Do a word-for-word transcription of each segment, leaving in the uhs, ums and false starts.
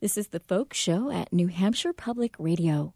This is the Folk Show at New Hampshire Public Radio.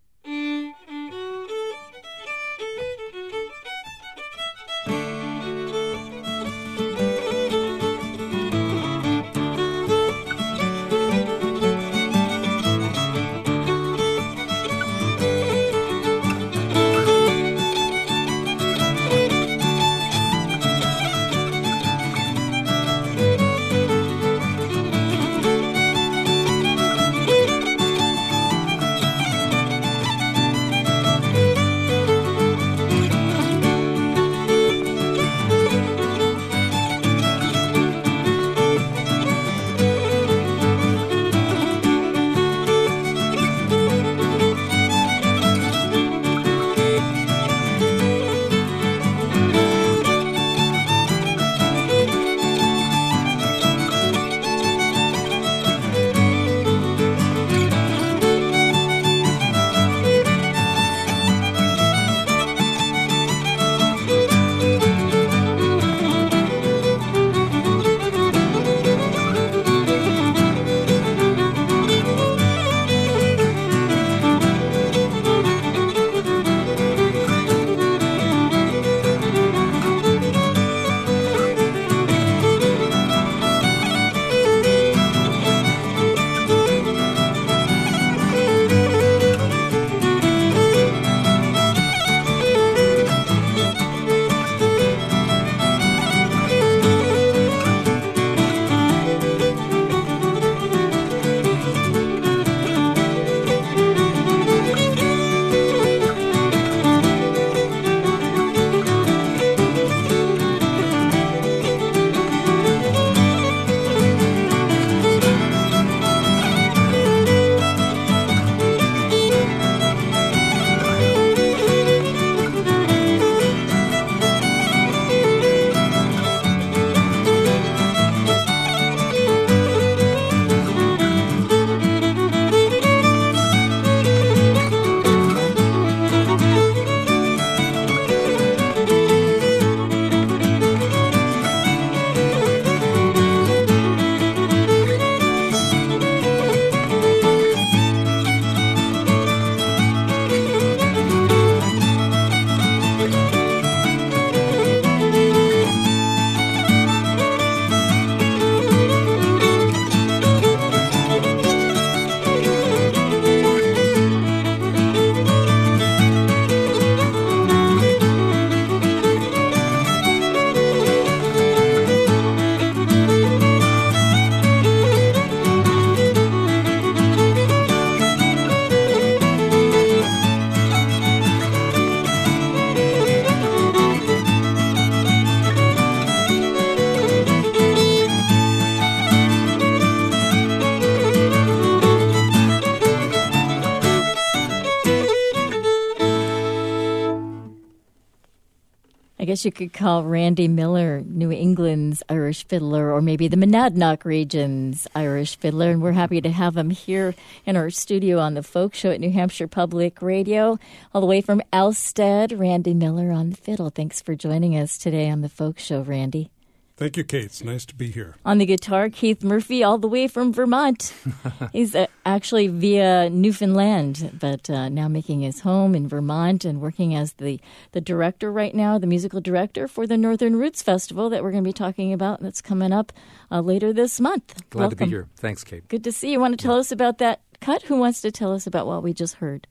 I guess you could call Randy Miller New England's Irish fiddler, or maybe the Monadnock region's Irish fiddler. And we're happy to have him here in our studio on the Folk Show at New Hampshire Public Radio, all the way from Alstead. Randy Miller on the fiddle. Thanks for joining us today on the Folk Show, Randy. Thank you, Kate. It's nice to be here. On the guitar, Keith Murphy, all the way from Vermont. He's uh, actually via Newfoundland, but uh, now making his home in Vermont and working as the, the director right now, the musical director for the Northern Roots Festival that we're going to be talking about. That's coming up uh, later this month. Glad Welcome. to be here. Thanks, Kate. Good to see you. Want to tell yeah. us about that cut? Who wants to tell us about what we just heard?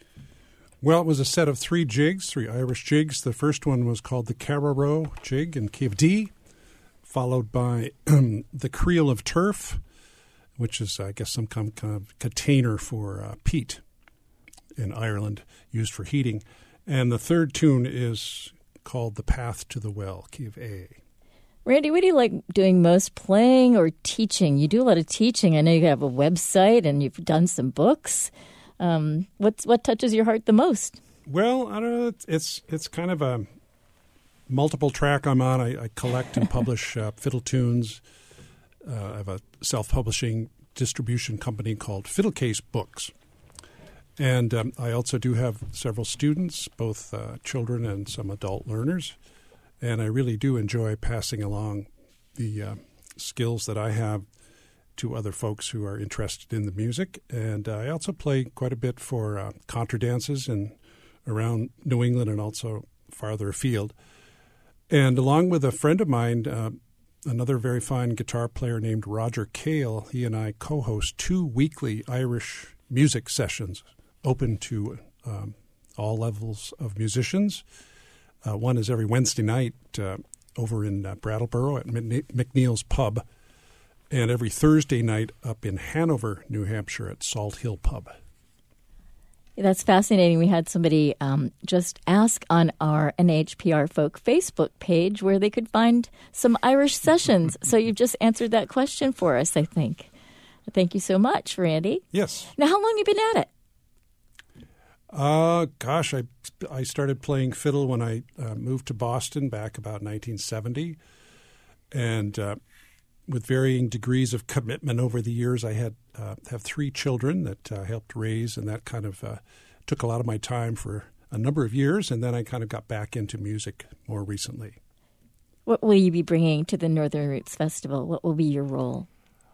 Well, it was a set of three jigs, three Irish jigs. The first one was called the Carrarow jig in key of D, followed by um, the Creel of Turf, which is, I guess, some kind of container for uh, peat in Ireland, used for heating. And the third tune is called The Path to the Well, key of A. Randy, what do you like doing most, playing or teaching? You do a lot of teaching. I know you have a website and you've done some books. Um, what's what touches your heart the most? Well, I don't know. It's it's kind of a multiple track I'm on. I, I collect and publish uh, fiddle tunes. Uh, I have a self-publishing distribution company called Fiddlecase Books. And um, I also do have several students, both uh, children and some adult learners. And I really do enjoy passing along the uh, skills that I have to other folks who are interested in the music. And uh, I also play quite a bit for uh, contra dances and around New England and also farther afield. And along with a friend of mine, uh, another very fine guitar player named Roger Cale, he and I co-host two weekly Irish music sessions open to um, all levels of musicians. Uh, one is every Wednesday night uh, over in uh, Brattleboro at McNeil's Pub, and every Thursday night up in Hanover, New Hampshire at Salt Hill Pub. That's fascinating. We had somebody um, just ask on our N H P R Folk Facebook page where they could find some Irish sessions. So you've just answered that question for us, I think. Thank you so much, Randy. Yes. Now, how long have you been at it? Uh, gosh, I, I started playing fiddle when I uh, moved to Boston back about nineteen seventy. And uh, with varying degrees of commitment over the years, I had uh, have three children that I uh, helped raise, and that kind of uh, took a lot of my time for a number of years. And then I kind of got back into music more recently. What will you be bringing to the Northern Roots Festival? What will be your role?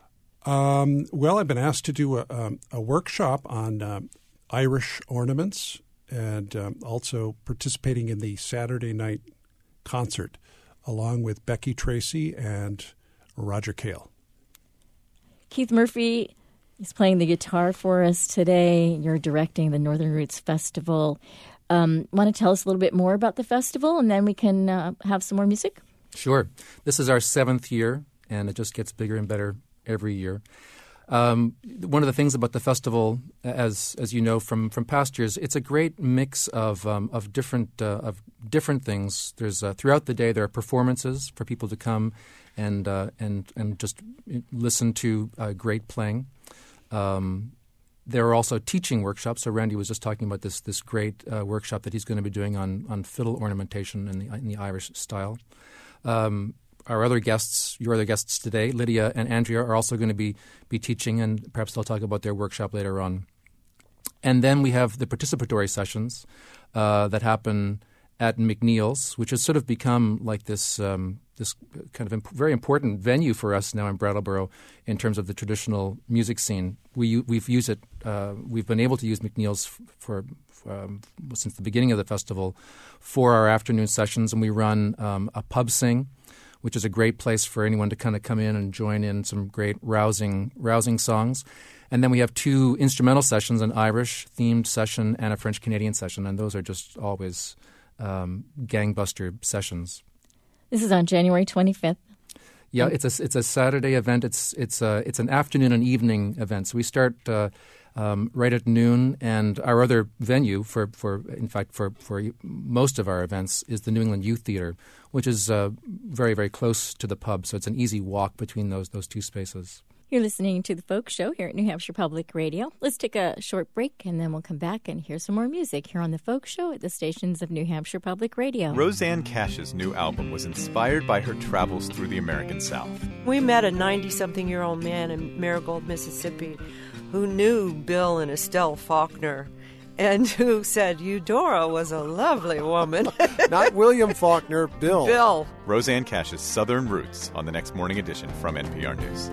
Um, well, I've been asked to do a, um, a workshop on uh, Irish ornaments and um, also participating in the Saturday night concert along with Becky Tracy and Roger Cale. Keith Murphy is playing the guitar for us today. You're directing the Northern Roots Festival. Um, want to tell us a little bit more about the festival, and then we can uh, have some more music? Sure. This is our seventh year, and it just gets bigger and better every year. Um, one of the things about the festival, as as you know from, from past years, it's a great mix of um, of different uh, of different things. There's uh, throughout the day there are performances for people to come and uh, and and just listen to uh, great playing. Um, there are also teaching workshops. So Randy was just talking about this this great uh, workshop that he's going to be doing on on fiddle ornamentation in the in the Irish style. Um, Our other guests, your other guests today, Lydia and Andrea, are also going to be be teaching, and perhaps they'll talk about their workshop later on. And then we have the participatory sessions uh, that happen at McNeil's, which has sort of become like this um, this kind of imp- very important venue for us now in Brattleboro in terms of the traditional music scene. We we've used it. Uh, we've been able to use McNeil's f- for. Um, since the beginning of the festival for our afternoon sessions, and we run um, a pub sing, which is a great place for anyone to kind of come in and join in some great rousing rousing songs. And then we have two instrumental sessions, an Irish-themed session and a French-Canadian session, and those are just always um, gangbuster sessions. This is on January twenty-fifth. Yeah, it's a it's a Saturday event. It's it's a it's an afternoon and evening event. So we start uh, um, right at noon, and our other venue for, for in fact for, for most of our events is the New England Youth Theatre, which is uh, very very close to the pub. So it's an easy walk between those those two spaces. You're listening to The Folk Show here at New Hampshire Public Radio. Let's take a short break, and then we'll come back and hear some more music here on The Folk Show at the stations of New Hampshire Public Radio. Rosanne Cash's new album was inspired by her travels through the American South. We met a ninety-something-year-old man in Marigold, Mississippi, who knew Bill and Estelle Faulkner, and who said Eudora was a lovely woman. Not William Faulkner, Bill. Bill. Rosanne Cash's Southern Roots on the next morning edition from N P R News.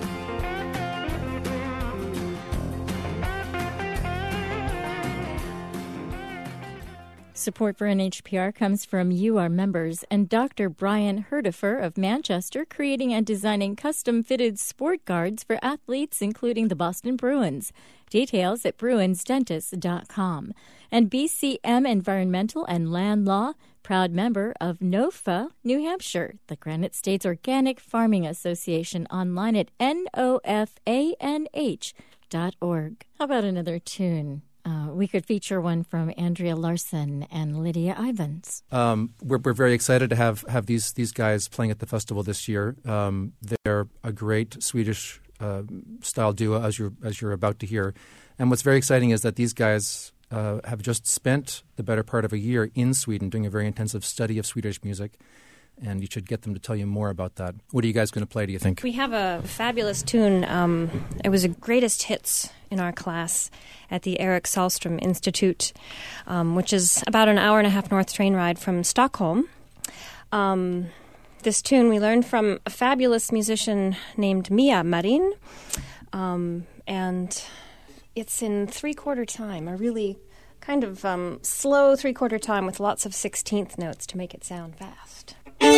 Support for N H P R comes from you, our members, and Doctor Brian Herdifer of Manchester, creating and designing custom-fitted sport guards for athletes, including the Boston Bruins. Details at bruins dentist dot com. And B C M Environmental and Land Law, proud member of NOFA, New Hampshire, the Granite States Organic Farming Association, online at N O F A N H dot org. How about another tune? Uh, we could feature one from Andrea Larson and Lydia Ivans. Um, we're, we're very excited to have, have these these guys playing at the festival this year. Um, they're a great Swedish uh, style duo, as you're as you're about to hear. And what's very exciting is that these guys uh, have just spent the better part of a year in Sweden doing a very intensive study of Swedish music. And you should get them to tell you more about that. What are you guys going to play, do you think? We have a fabulous tune. Um, it was a greatest hits in our class at the Eric Sahlstrom Institute, um, which is about an hour and a half north train ride from Stockholm. Um, this tune we learned from a fabulous musician named Mia Marin. um, and it's in three-quarter time, a really kind of um, slow three-quarter time with lots of sixteenth notes to make it sound fast.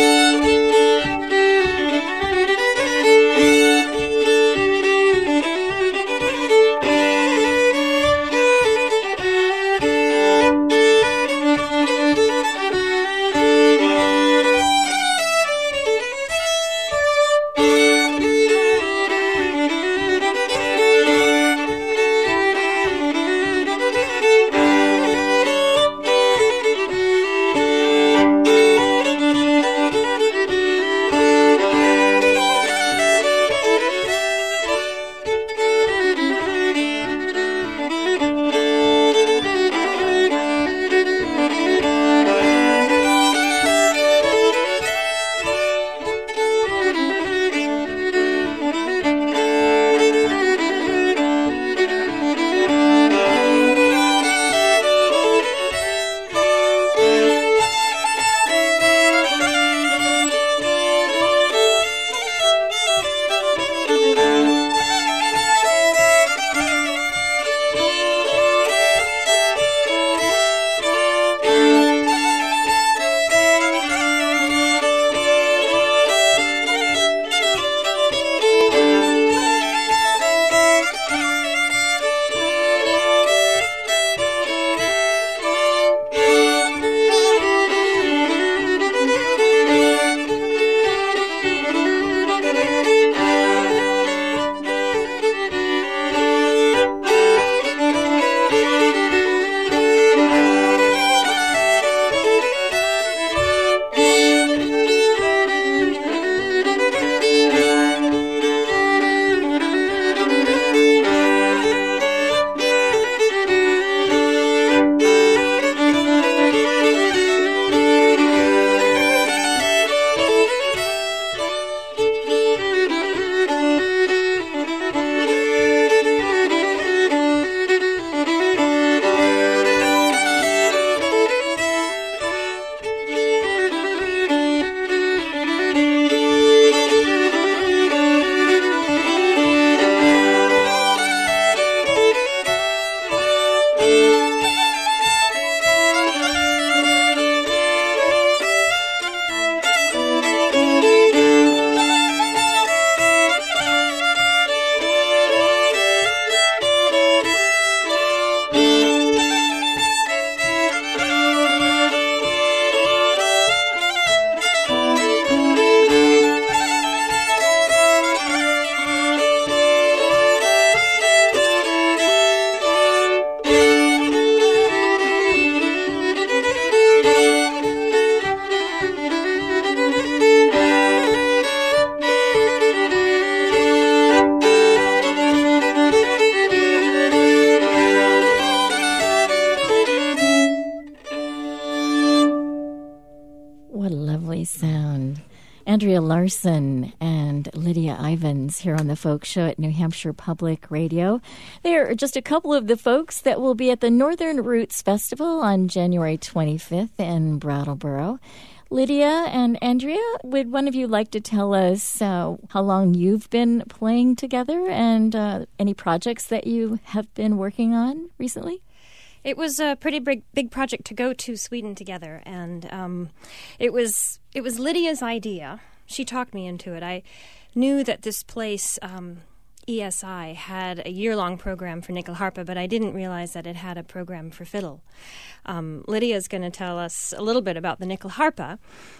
Sound. Andrea Larson and Lydia Ivins here on the Folk Show at New Hampshire Public Radio. They are just a couple of the folks that will be at the Northern Roots Festival on January twenty-fifth in Brattleboro. Lydia and Andrea, would one of you like to tell us uh, how long you've been playing together and uh, any projects that you have been working on recently? It was a pretty big, big project to go to Sweden together, and um, it was it was Lydia's idea. She talked me into it. I knew that this place, um, E S I, had a year-long program for nyckelharpa, but I didn't realize that it had a program for fiddle. Um, Lydia's going to tell us a little bit about the nyckelharpa,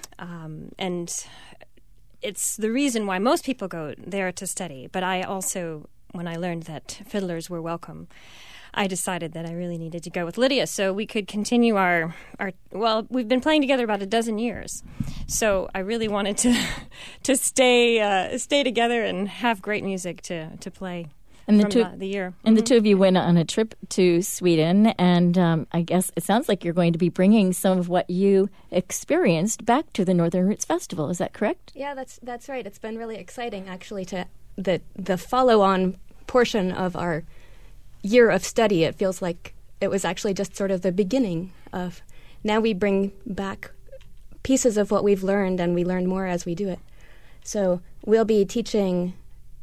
um, and it's the reason why most people go there to study. But I also, when I learned that fiddlers were welcome, I decided that I really needed to go with Lydia so we could continue our, our well, we've been playing together about a dozen years. So I really wanted to to stay uh, stay together and have great music to, to play and the from two, the, the year. And mm-hmm. the two of you went on a trip to Sweden, and um, I guess it sounds like you're going to be bringing some of what you experienced back to the Northern Roots Festival. Is that correct? Yeah, that's that's right. It's been really exciting, actually, to the the follow-on portion of our year of study. It feels like it was actually just sort of the beginning of, now we bring back pieces of what we've learned, and we learn more as we do it. So we'll be teaching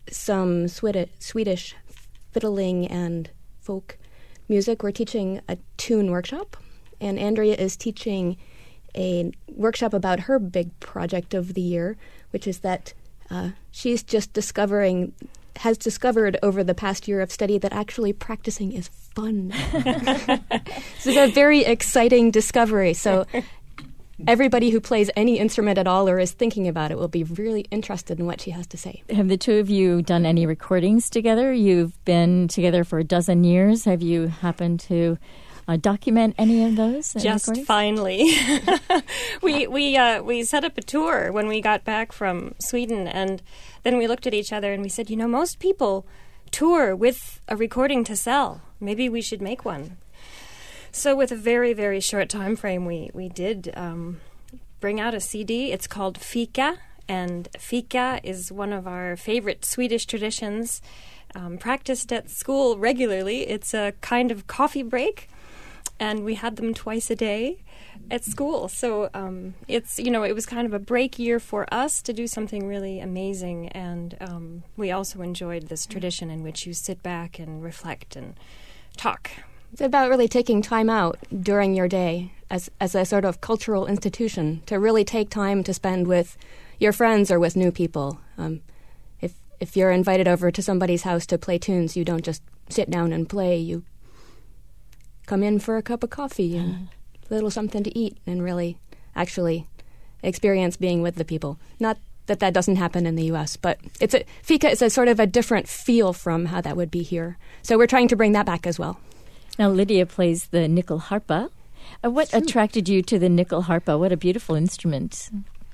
some Swedish, Swedish fiddling and folk music. We're teaching a tune workshop, and Andrea is teaching a workshop about her big project of the year, which is that uh, she's just discovering, has discovered over the past year of study that actually practicing is fun. This is a very exciting discovery. So everybody who plays any instrument at all or is thinking about it will be really interested in what she has to say. Have the two of you done any recordings together? You've been together for a dozen years. Have you happened to uh, document any of those? Just recordings? finally. we we uh, we set up a tour when we got back from Sweden, and then we looked at each other and we said, you know, most people tour with a recording to sell. Maybe we should make one. So with a very, very short time frame, we, we did um, bring out a C D. It's called Fika, and Fika is one of our favorite Swedish traditions, um, practiced at school regularly. It's a kind of coffee break, and we had them twice a day at school. So um, it's, you know, it was kind of a break year for us to do something really amazing, and um, we also enjoyed this tradition in which you sit back and reflect and talk. It's about really taking time out during your day as as a sort of cultural institution to really take time to spend with your friends or with new people. Um, if if you're invited over to somebody's house to play tunes, you don't just sit down and play. You come in for a cup of coffee and a little something to eat and really actually experience being with the people. Not that that doesn't happen in the U S, but it's a, Fika is a sort of a different feel from how that would be here. So we're trying to bring that back as well. Now, Lydia plays the nyckelharpa. Uh, what attracted you to the nyckelharpa? What a beautiful instrument.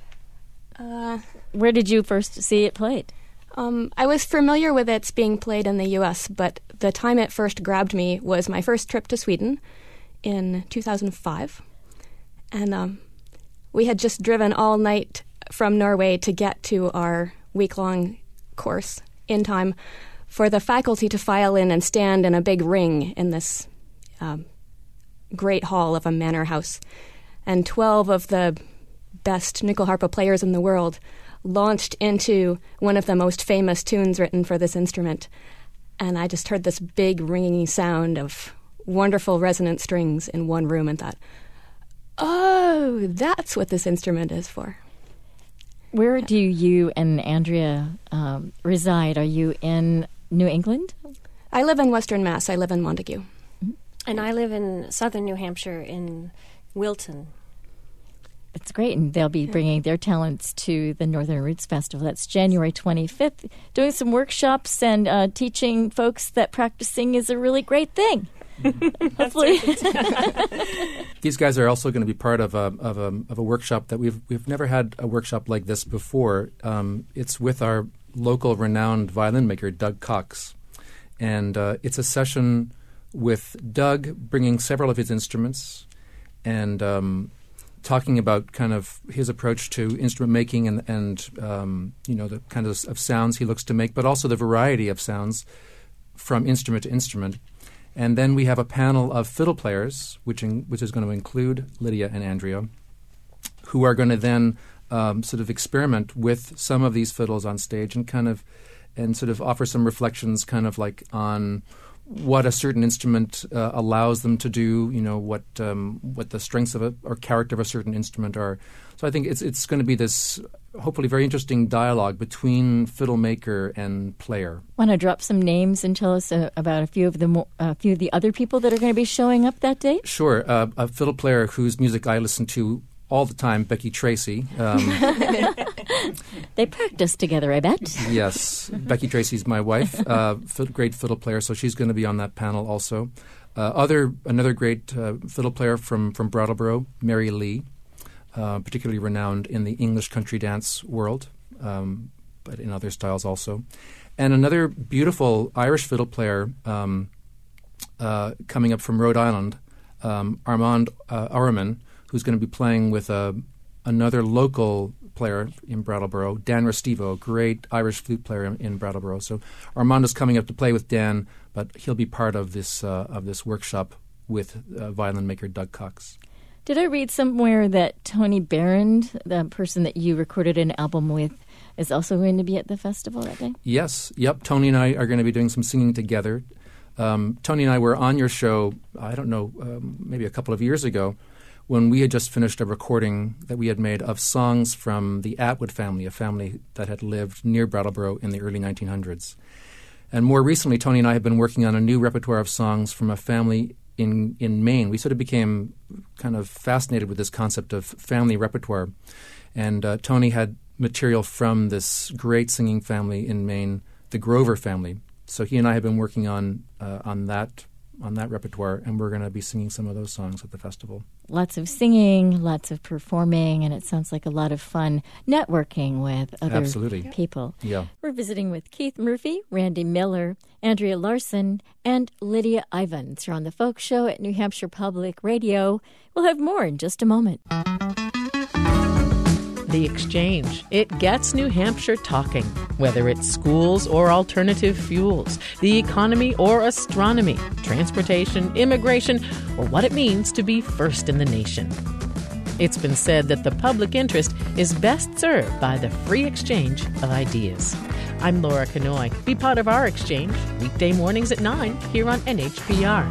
Uh, Where did you first see it played? Um, I was familiar with its being played in the U S, but the time it first grabbed me was my first trip to Sweden in two thousand five. And um, we had just driven all night from Norway to get to our week-long course in time for the faculty to file in and stand in a big ring in this um, great hall of a manor house. And twelve of the best nyckelharpa players in the world launched into one of the most famous tunes written for this instrument. And I just heard this big ringing sound of wonderful resonant strings in one room and thought, oh, that's what this instrument is for. Where do you and Andrea um, reside? Are you in New England? I live in Western Mass. I live in Montague. Mm-hmm. And I live in southern New Hampshire in Wilton. It's great, and they'll be bringing their talents to the Northern Roots Festival. That's January twenty-fifth, doing some workshops and uh, teaching folks that practicing is a really great thing. Hopefully. These guys are also going to be part of a, of a of a workshop that we've we've never had a workshop like this before. Um, it's with our local renowned violin maker, Doug Cox, and uh, it's a session with Doug bringing several of his instruments and um, talking about kind of his approach to instrument making and and um, you know the kind of, of sounds he looks to make, but also the variety of sounds from instrument to instrument. And then we have a panel of fiddle players, which in, which is going to include Lydia and Andrea, who are going to then um, sort of experiment with some of these fiddles on stage and kind of and sort of offer some reflections, kind of like on what a certain instrument uh, allows them to do. You know what um, what the strengths of a or character of a certain instrument are. So I think it's it's going to be this hopefully very interesting dialogue between fiddle maker and player. Want to drop some names and tell us uh, about a few of the mo- a few of the other people that are going to be showing up that day? Sure. Uh, a fiddle player whose music I listen to all the time, Becky Tracy. Um, they practice together, I bet. Yes. Becky Tracy's my wife, uh, f- great fiddle player, so she's going to be on that panel also. Uh, other Another great uh, fiddle player from, from Brattleboro, Mary Lee. Uh, particularly renowned in the English country dance world, um, but in other styles also. And another beautiful Irish fiddle player um, uh, coming up from Rhode Island, um, Armand uh, Araman, who's going to be playing with uh, another local player in Brattleboro, Dan Restivo, great Irish flute player in, in Brattleboro. So Armand is coming up to play with Dan, but he'll be part of this uh, of this workshop with uh, violin maker Doug Cox. Did I read somewhere that Tony Barron, the person that you recorded an album with, is also going to be at the festival that day? Yes. Yep. Tony and I are going to be doing some singing together. Um, Tony and I were on your show, I don't know, um, maybe a couple of years ago, when we had just finished a recording that we had made of songs from the Atwood family, a family that had lived near Brattleboro in the early nineteen hundreds. And more recently, Tony and I have been working on a new repertoire of songs from a family in, in Maine. We sort of became kind of fascinated with this concept of family repertoire. And uh, Tony had material from this great singing family in Maine, the Grover family. So he and I have been working on uh, on that on that repertoire, and we're going to be singing some of those songs at the festival. Lots of singing, lots of performing, and it sounds like a lot of fun networking with other Absolutely. people. Yeah. We're visiting with Keith Murphy, Randy Miller, Andrea Larson, and Lydia Ivins. You're on The Folk Show at New Hampshire Public Radio. We'll have more in just a moment. The Exchange. It gets New Hampshire talking, whether it's schools or alternative fuels, the economy or astronomy, transportation, immigration, or what it means to be first in the nation. It's been said that the public interest is best served by the free exchange of ideas. I'm Laura Kanoy. Be part of our exchange weekday mornings at nine here on N H P R.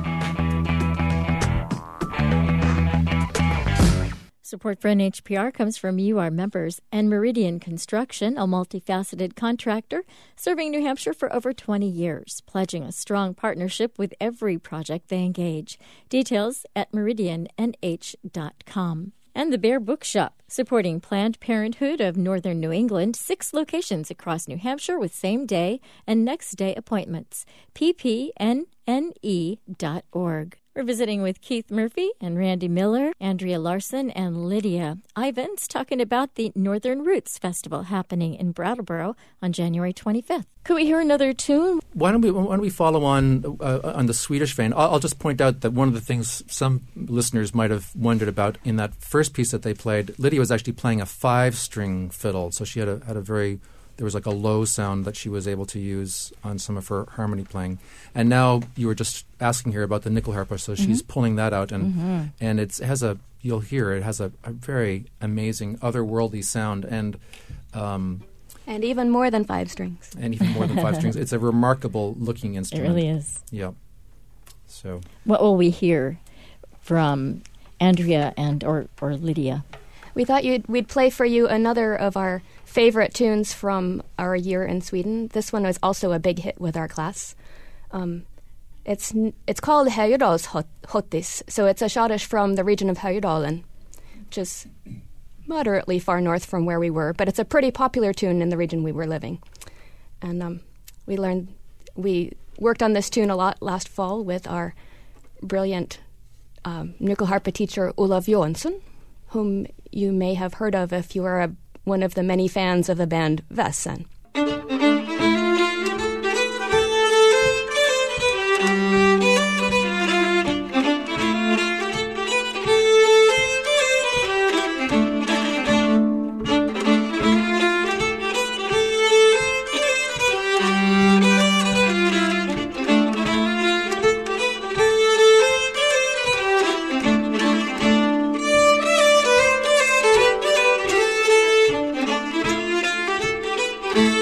Support for N H P R comes from you, our members, and Meridian Construction, a multifaceted contractor serving New Hampshire for over twenty years, pledging a strong partnership with every project they engage. Details at meridian n h dot com. And the Bear Bookshop, supporting Planned Parenthood of Northern New England, six locations across New Hampshire with same-day and next-day appointments. p p n n e dot org. We're visiting with Keith Murphy and Randy Miller, Andrea Larson, and Lydia Ivins, talking about the Northern Roots Festival happening in Brattleboro on January twenty-fifth. Could we hear another tune? Why don't we why don't we follow on uh, on the Swedish vein? I'll, I'll just point out that one of the things some listeners might have wondered about in that first piece that they played, Lydia was actually playing a five-string fiddle, so she had a had a very there was like a low sound that she was able to use on some of her harmony playing. And now you were just asking her about the Nyckelharpa, so mm-hmm. she's pulling that out, and mm-hmm. and it's, it has a you'll hear it has a, a very amazing otherworldly sound, and um, and even more than five strings. And even more than five strings. It's a remarkable looking instrument. It really is. Yeah. So what will we hear from Andrea and or, or Lydia? We thought you'd, we'd play for you another of our favorite tunes from our year in Sweden. This one was also a big hit with our class. Um, it's it's called Höjedalshottis, so it's a schottish from the region of Höjedalen, which is moderately far north from where we were, but it's a pretty popular tune in the region we were living. And um, we learned, we worked on this tune a lot last fall with our brilliant um, Nyckelharpa teacher Olaf Johansson, whom you may have heard of if you are a, one of the many fans of the band Väsen. Thank you.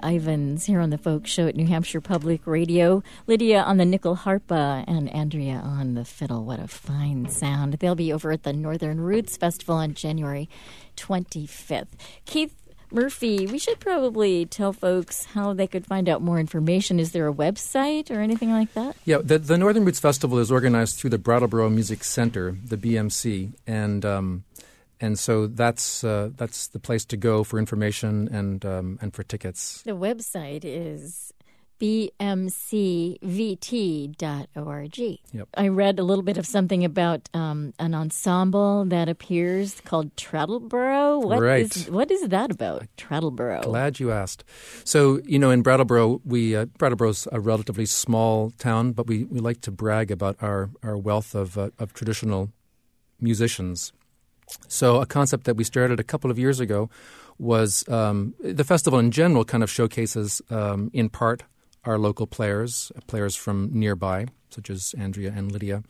Ivans here on the Folk Show at New Hampshire Public Radio. Lydia on the nickel harpa and Andrea on the fiddle. What a fine sound. They'll be over at the Northern Roots Festival on January twenty-fifth. Keith Murphy, we should probably tell folks how they could find out more information. Is there a website or anything like that? Yeah, the, the Northern Roots Festival is organized through the Brattleboro Music Center, the B M C, and um, and so that's uh, that's the place to go for information and um, and for tickets. The website is b m c v t dot org. Yep. I read a little bit of something about um, an ensemble that appears called Trattleboro. What right. is what is that about, Trattleboro? Glad you asked. So, you know, in Brattleboro, we uh, Brattleboro's a relatively small town, but we, we like to brag about our, our wealth of uh, of traditional musicians. So a concept that we started a couple of years ago was um, the festival in general kind of showcases um, in part our local players, players from nearby, such as Andrea and Lydia.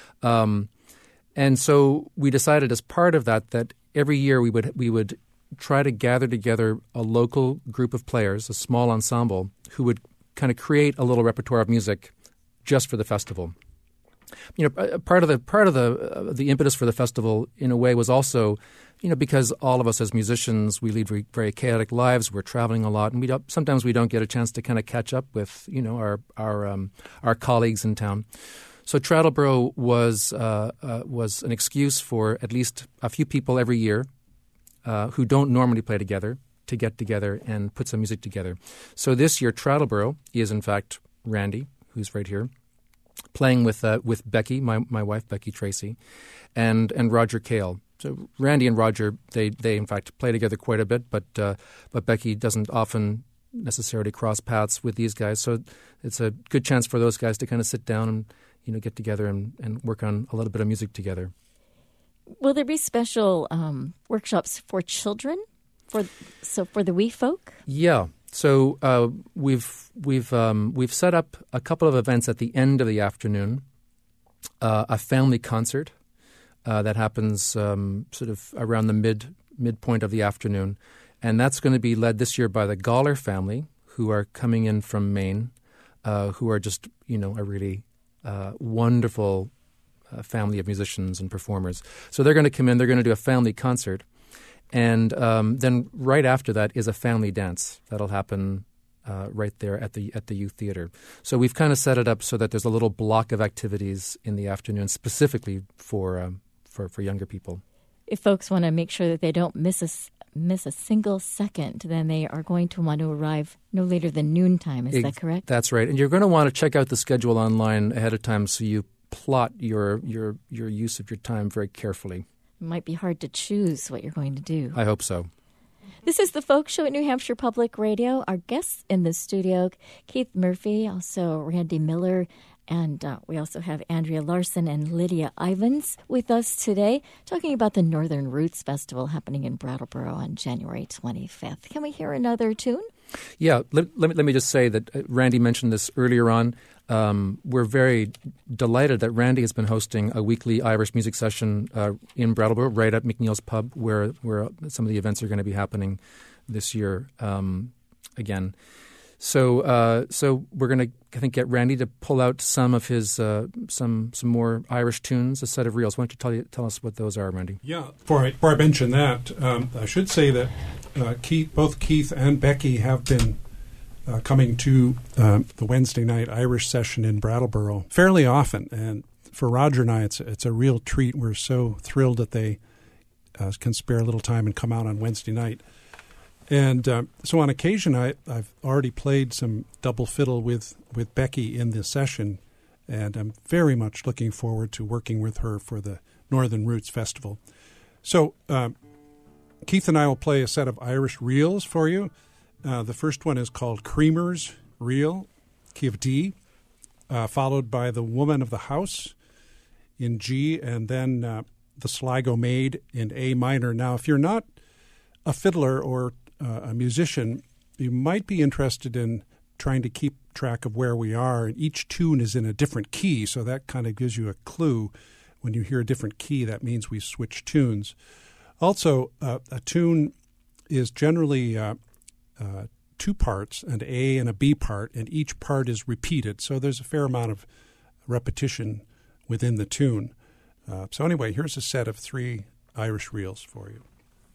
Um, and so we decided as part of that that every year we would we would try to gather together a local group of players, a small ensemble, who would kind of create a little repertoire of music just for the festival. You know, part of the part of the uh, the impetus for the festival, in a way, was also, you know, because all of us as musicians, we lead very, very chaotic lives. We're traveling a lot, and we don't, sometimes we don't get a chance to kind of catch up with, you know, our our um, our colleagues in town. So Trattleboro was uh, uh, was an excuse for at least a few people every year uh, who don't normally play together to get together and put some music together. So this year, Trattleboro is in fact Randy, who's right here, playing with uh, with Becky, my my wife, Becky Tracy, and and Roger Kale. So Randy and Roger, they they in fact play together quite a bit, but uh, but Becky doesn't often necessarily cross paths with these guys. So it's a good chance for those guys to kind of sit down and, you know, get together and, and work on a little bit of music together. Will there be special um, workshops for children, for so for the wee folk? Yeah. So uh, we've we've um, we've set up a couple of events at the end of the afternoon. Uh, a family concert uh, that happens um, sort of around the mid midpoint of the afternoon, and that's going to be led this year by the Gawler family, who are coming in from Maine, uh, who are just, you know, a really uh, wonderful uh, family of musicians and performers. So they're going to come in. They're going to do a family concert. And um, then right after that is a family dance that'll happen uh, right there at the at the youth theater. So we've kind of set it up so that there's a little block of activities in the afternoon specifically for um, for, for younger people. If folks want to make sure that they don't miss a, miss a single second, then they are going to want to arrive no later than noontime. Is Ex- that correct? That's right. And you're going to want to check out the schedule online ahead of time so you plot your your your use of your time very carefully. It might be hard to choose what you're going to do. I hope so. This is the Folk Show at New Hampshire Public Radio. Our guests in the studio, Keith Murphy, also Randy Miller, and uh, we also have Andrea Larson and Lydia Ivans with us today, talking about the Northern Roots Festival happening in Brattleboro on January twenty-fifth. Can we hear another tune? Yeah, let, let, me, let me just say that uh, Randy mentioned this earlier on. Um, we're very delighted that Randy has been hosting a weekly Irish music session uh, in Brattleboro, right at McNeil's Pub, where where some of the events are going to be happening this year um, again. So uh, so we're going to, I think, get Randy to pull out some of his uh, some some more Irish tunes, a set of reels. Why don't you tell, you, tell us what those are, Randy? Yeah, before I, before I mention that, um, I should say that uh, Keith, both Keith and Becky have been Uh, coming to uh, the Wednesday night Irish session in Brattleboro fairly often. And for Roger and I, it's, it's a real treat. We're so thrilled that they uh, can spare a little time and come out on Wednesday night. And uh, so on occasion, I, I've already played some double fiddle with, with Becky in this session, and I'm very much looking forward to working with her for the Northern Roots Festival. So uh, Keith and I will play a set of Irish reels for you. Uh, the first one is called Creamer's Reel, key of D, uh, followed by The Woman of the House in G, and then uh, The Sligo Maid in A minor. Now, if you're not a fiddler or uh, a musician, you might be interested in trying to keep track of where we are. And each tune is in a different key, so that kind of gives you a clue. When you hear a different key, that means we switch tunes. Also, uh, a tune is generally... Uh, Uh, two parts, an A and a B part, and each part is repeated. So there's a fair amount of repetition within the tune. Uh, so anyway, here's a set of three Irish reels for you.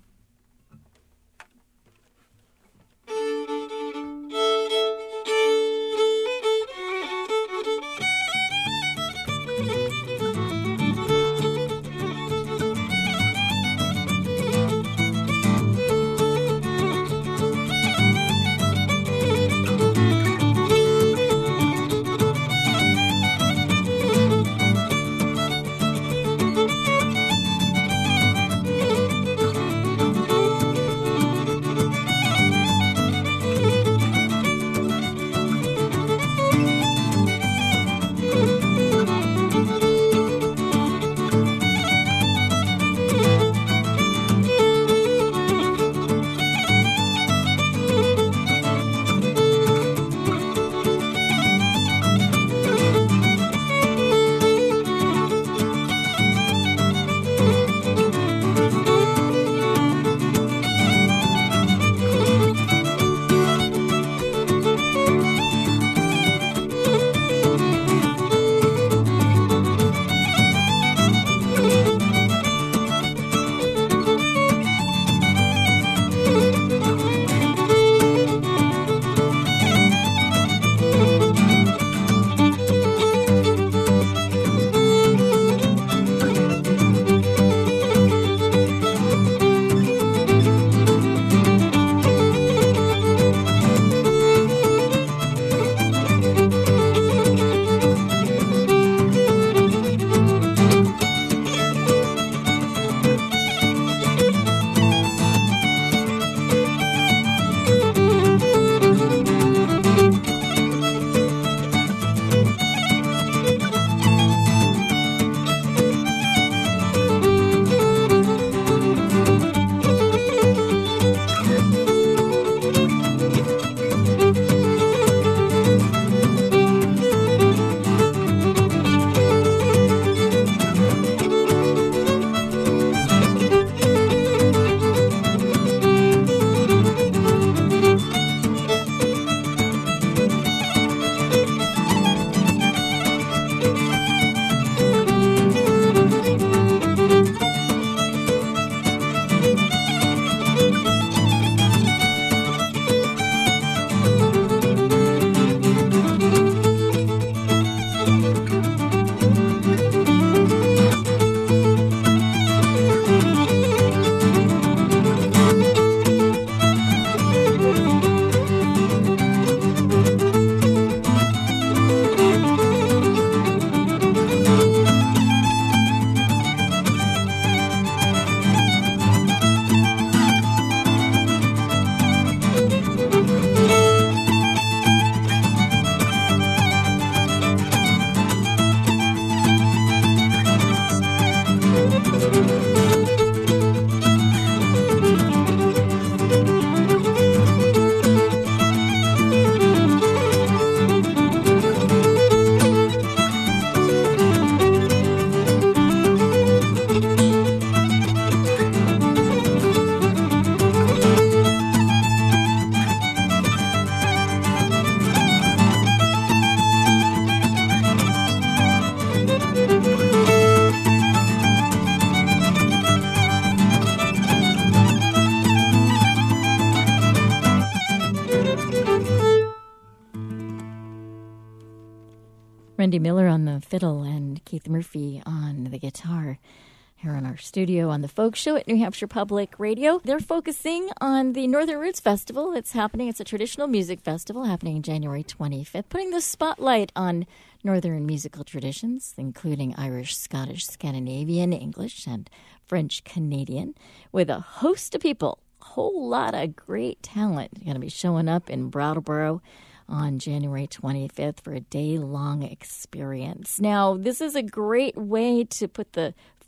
Randy Miller on the fiddle and Keith Murphy on the guitar here in our studio on the Folk Show at New Hampshire Public Radio. They're focusing on the Northern Roots Festival that's happening. It's a traditional music festival happening January twenty-fifth, putting the spotlight on Northern musical traditions, including Irish, Scottish, Scandinavian, English, and French Canadian, with a host of people, a whole lot of great talent going to be showing up in Brattleboro on January twenty-fifth for a day-long experience. Now, this is a great way to put the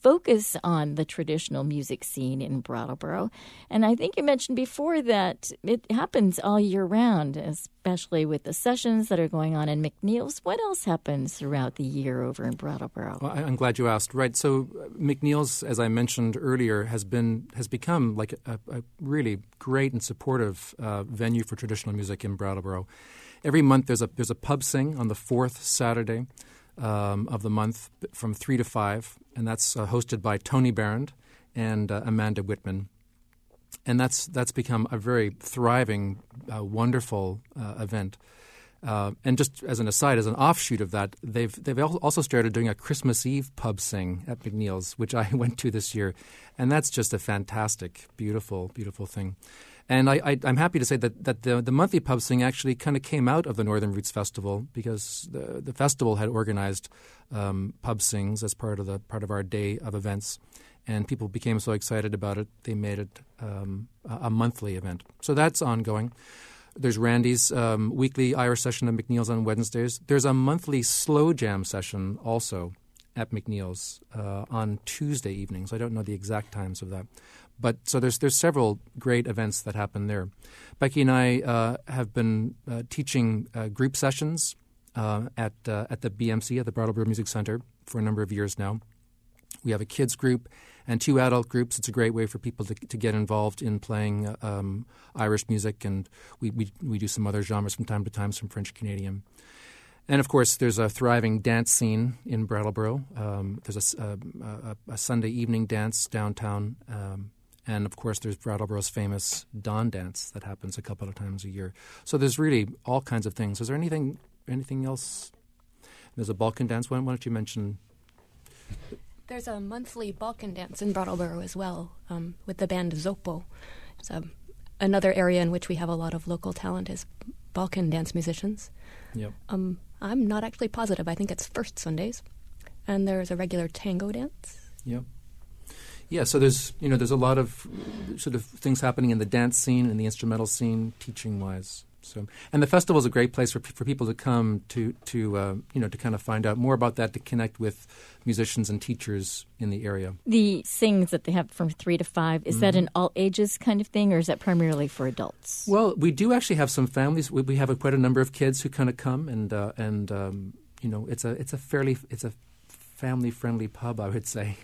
focus on the traditional music scene in Brattleboro. And I think you mentioned before that it happens all year round, especially with the sessions that are going on in McNeil's. What else happens throughout the year over in Brattleboro? Well, I'm glad you asked. Right, so McNeil's, as I mentioned earlier, has been has become like a, a really great and supportive uh, venue for traditional music in Brattleboro. Every month there's a there's a pub sing on the fourth Saturday um, of the month from three to five, and that's uh, hosted by Tony Barrand and uh, Amanda Whitman. And that's that's become a very thriving, uh, wonderful uh, event. Uh, and just as an aside, as an offshoot of that, they've they've also started doing a Christmas Eve pub sing at McNeil's, which I went to this year, and that's just a fantastic, beautiful, beautiful thing. And I, I, I'm happy to say that, that the, the monthly pub sing actually kind of came out of the Northern Roots Festival, because the, the festival had organized um, pub sings as part of the part of our day of events, and people became so excited about it they made it um, a, a monthly event. So that's ongoing. There's Randy's um, weekly Irish session at McNeil's on Wednesdays. There's a monthly slow jam session also at McNeil's uh, on Tuesday evenings. I don't know the exact times of that. But so there's there's several great events that happen there. Becky and I uh, have been uh, teaching uh, group sessions uh, at uh, at the B M C, at the Brattleboro Music Center, for a number of years now. We have a kids group and two adult groups. It's a great way for people to, to get involved in playing um, Irish music, and we, we we do some other genres from time to time, some French Canadian. And, of course, there's a thriving dance scene in Brattleboro. Um, there's a, a, a Sunday evening dance downtown. Um, and, of course, there's Brattleboro's famous Dawn Dance that happens a couple of times a year. So there's really all kinds of things. Is there anything anything else? There's a Balkan dance. Why, why don't you mention? There's a monthly Balkan dance in Brattleboro as well, um, with the band Zopo. It's a, another area in which we have a lot of local talent is Balkan dance musicians. Yep. Um, I'm not actually positive. I think it's first Sundays. And there's a regular tango dance. Yep. Yeah, so there's you know there's a lot of sort of things happening in the dance scene and the instrumental scene, teaching wise. So, and the festival is a great place for for people to come to to uh, you know to kind of find out more about that, to connect with musicians and teachers in the area. The sings that they have from three to five, is mm-hmm. that an all ages kind of thing, or is that primarily for adults? Well, we do actually have some families. We, we have a, quite a number of kids who kind of come, and uh, and um, you know it's a it's a fairly it's a family friendly pub, I would say.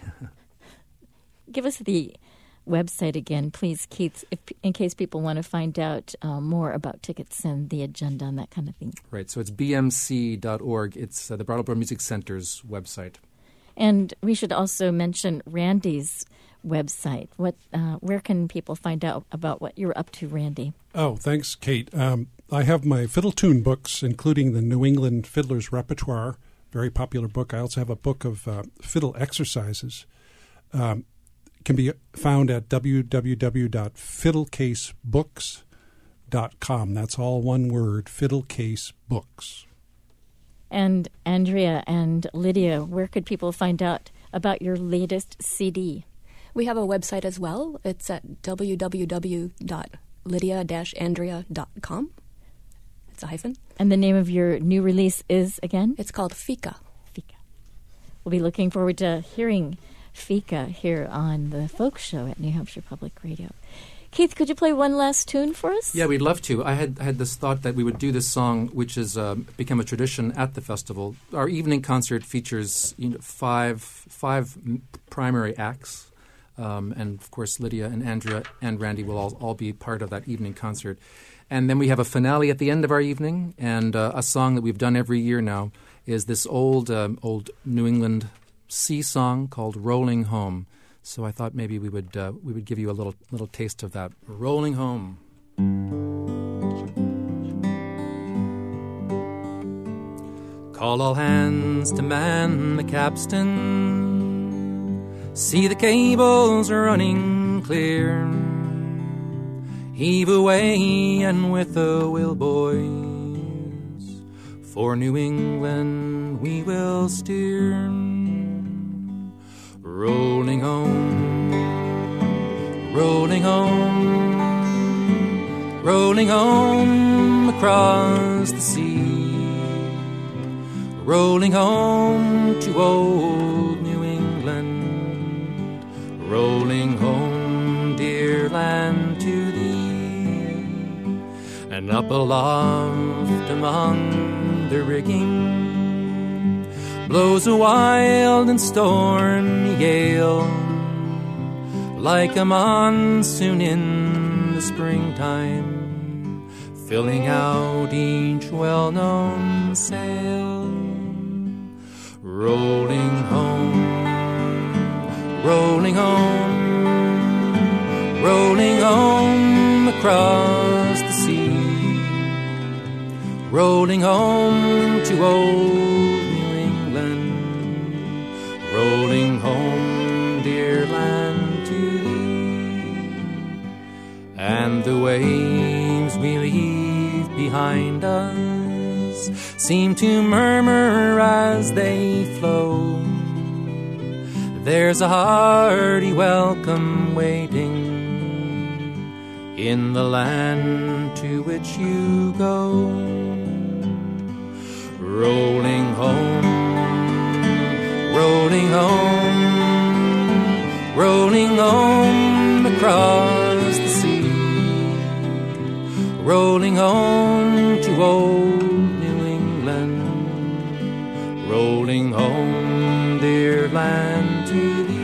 Give us the website again, please, Keith, if, in case people want to find out uh, more about tickets and the agenda and that kind of thing. Right, so it's b m c dot org. It's uh, the Brattleboro Music Center's website. And we should also mention Randy's website. What, uh, where can people find out about what you're up to, Randy? Oh, thanks, Kate. Um, I have my fiddle tune books, including the New England Fiddler's Repertoire, very popular book. I also have a book of uh, fiddle exercises. Um, can be found at w w w dot fiddlecase books dot com. That's all one word, Fiddlecase Books. And Andrea and Lydia, where could people find out about your latest C D? We have a website as well. It's at w w w dot lydia dash andrea dot com. It's a hyphen. And the name of your new release is, again? It's called Fika. Fika. We'll be looking forward to hearing Fika here on the Folk Show at New Hampshire Public Radio. Keith, could you play one last tune for us? Yeah, we'd love to. I had had this thought that we would do this song, which has uh, become a tradition at the festival. Our evening concert features you know, five five primary acts, um, and of course Lydia and Andrea and Randy will all, all be part of that evening concert. And then we have a finale at the end of our evening, and uh, a song that we've done every year now is this old um, old New England sea song called "Rolling Home." So I thought maybe we would uh, we would give you a little little taste of that. Rolling home. Call all hands to man the capstan. See the cables running clear. Heave away and with a will, boys. For New England we will steer. Rolling home, rolling home, rolling home across the sea, rolling home to old New England, Up aloft among the rigging blows a wild and stormy gale, like a monsoon in the springtime, filling out each well-known sail. Rolling home, rolling home, rolling home across the sea, rolling home to old New England, rolling home, dear land, to thee. And the waves we leave behind us seem to murmur as they flow, there's a hearty welcome waiting in the land to which you go. Rolling home, rolling home, rolling home across the sea, rolling home to old New England, rolling home, dear land, to thee.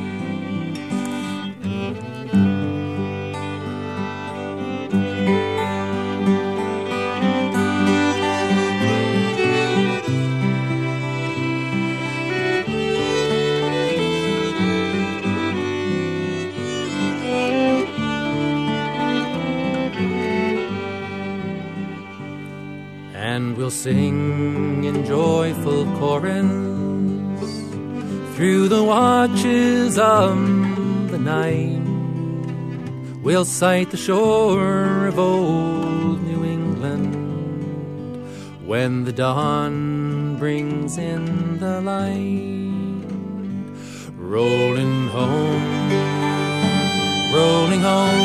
And we'll sing in joyful chorus through the watches of the night. We'll sight the shore of old New England when the dawn brings in the light. Rolling home, rolling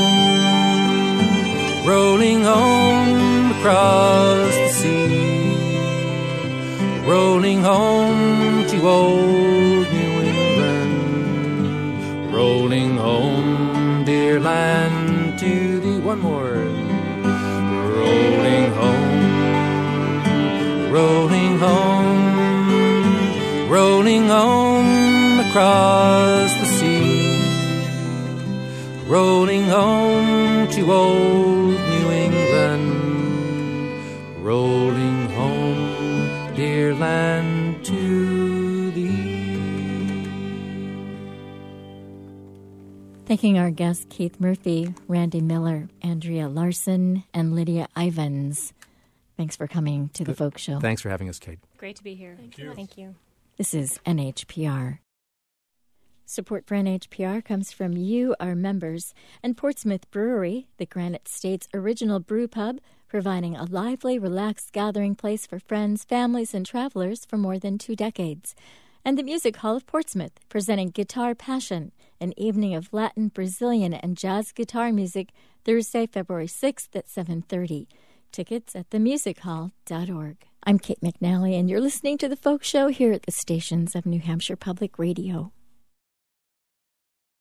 home, rolling home across the sea, rolling home to old New England, rolling home, dear land, to thee. One more. Rolling home, rolling home, rolling home across the sea, rolling home to old New England, rolling home, dear land, to thee. Thanking our guests Keith Murphy, Randy Miller, Andrea Larson, and Lydia Ivans. Thanks for coming to the Folk Show. Thanks for having us, Kate. Great to be here. Thank you. Thank you. This is N H P R. Support for N H P R comes from you, our members, and Portsmouth Brewery, the Granite State's original brew pub, providing a lively, relaxed gathering place for friends, families, and travelers for more than two decades. And the Music Hall of Portsmouth, presenting Guitar Passion, an evening of Latin, Brazilian, and jazz guitar music, Thursday, February sixth at seven thirty. Tickets at the music hall dot org. I'm Kate McNally, and you're listening to The Folk Show here at the stations of New Hampshire Public Radio.